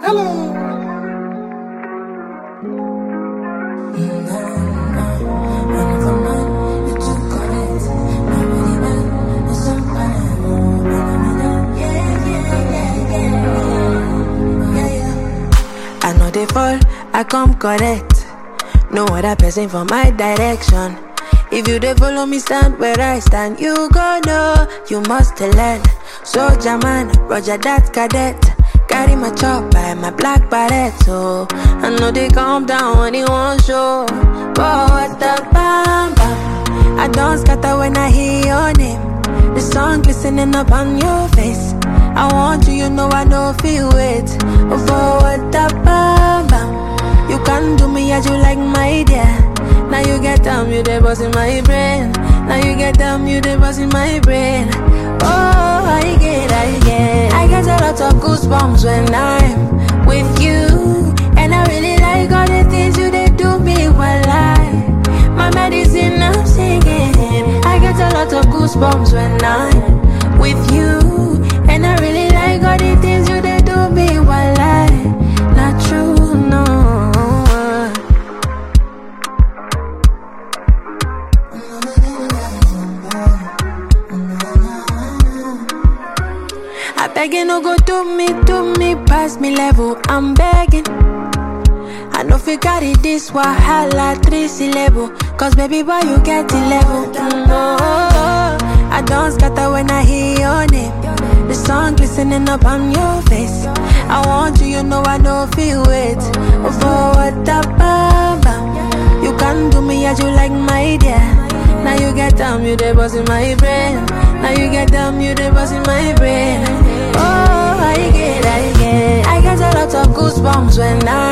Hello. I know they fall, I come correct. No other person for my direction. If you dey follow me, stand where I stand. You go know, you must learn. Soldier man, Roger that cadet. Carry my chop by my black barret. So I know they calm down when he won't show. But what the bam bam, I don't scatter when I hear your name. The sun glistening up on your face. I want you, you know I know feel it. For what the bam bam, you can do me as you like, my dear. Now you get down, you dey bust in my brain. Now you get down, you dey bust in my brain. Oh, I get a lot of goosebumps when I'm with you. And I really like all the things you dey do me while my medicine I'm singing. I get a lot of goosebumps when I'm with you. And I really like all the things you dey do me while not true, no. I begging no go do me, pass me level, I'm begging. I know if you got it this wahala 3 syllable. Cause baby boy you get 11. No, I don't scatter when I hear your name. The sun glistening up on your face. I want you, you know I know feel it. For what the bam bam, you can do me as you like, my dear. Now you get down, you dey bust in my brain. Now you get down, you dey bust in my brain. Oh, I get a lot of goosebumps when